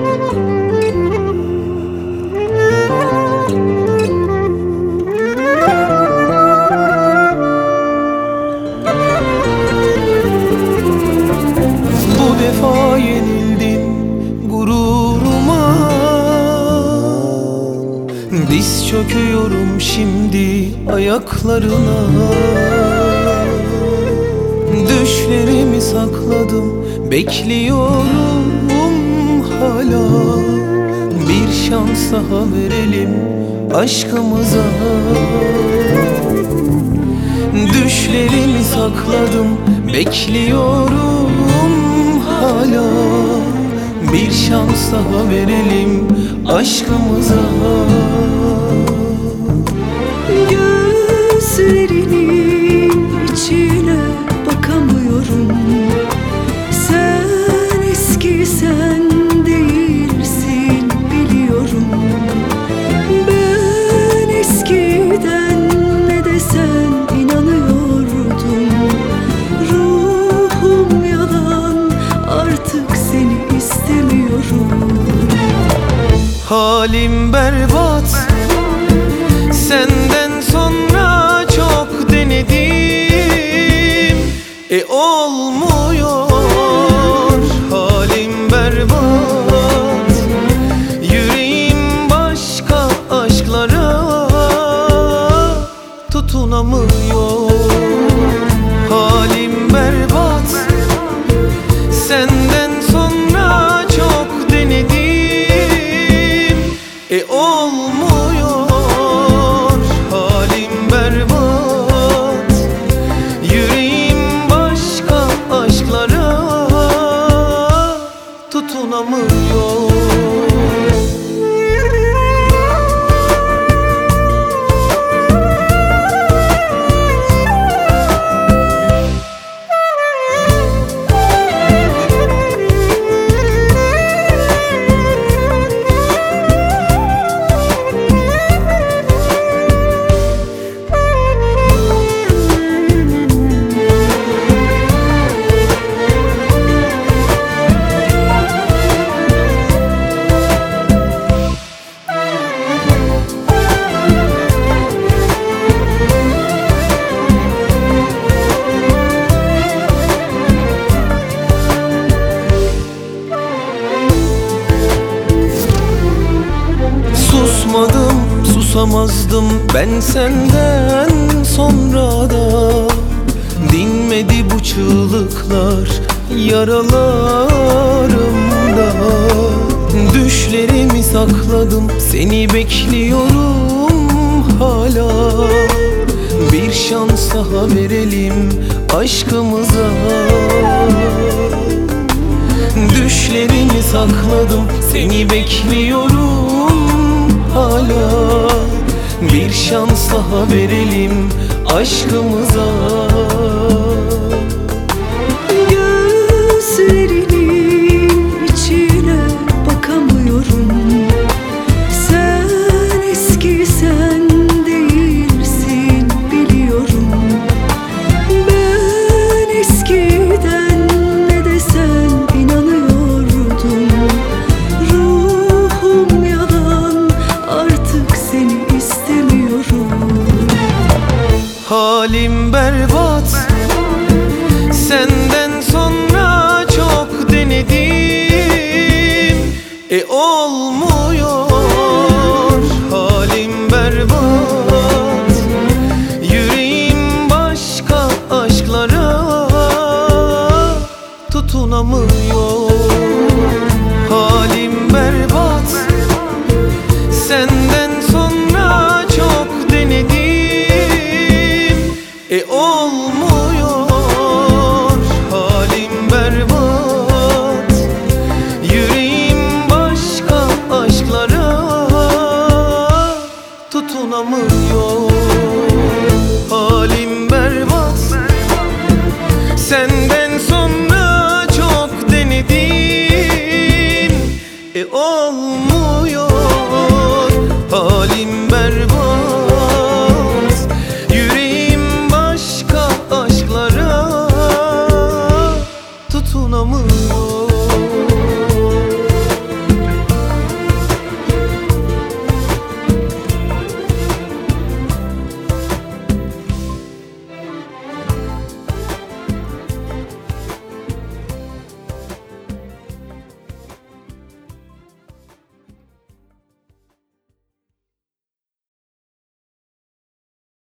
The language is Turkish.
Bu defa yenildim gururuma, diz çöküyorum şimdi ayaklarına. Düşlerimi sakladım, bekliyorum hala. Bir şans daha verelim aşkımıza. Düşlerimi sakladım, bekliyorum hala. Bir şans daha verelim aşkımıza. Gözlerinin içine bakamıyorum. Sen eski sen değilsin biliyorum. Ben eskiden ne desen inanıyordum. Ruhum yalan, artık seni istemiyorum. Halim berbat, senden sonra çok denedim, olmuyor. Halim berbat, yüreğim başka aşklara tutunamıyor. Halim berbat, senden sonra çok denedim, olmuyor. Halim berbat, yüreğim başka aşklara tutunamıyor. Susmadım, susamazdım ben senden sonra da. Dinmedi bu çığlıklar yaralarımda. Düşlerimi sakladım, seni bekliyorum hala. Bir şans daha verelim aşkımıza. Düşlerimi sakladım, seni bekliyorum hala. Bir şans daha verelim aşkımıza. Gözlerinin içine bakamıyorum. Sen eski sen değilsin biliyorum. Ben eskiden ne desen inanıyordum. Ruhum yalan, artık seni istemiyorum. Halim berbat, senden sonra çok denedim, olmuyor. Halim berbat, yüreğim başka aşklara tutunamıyor.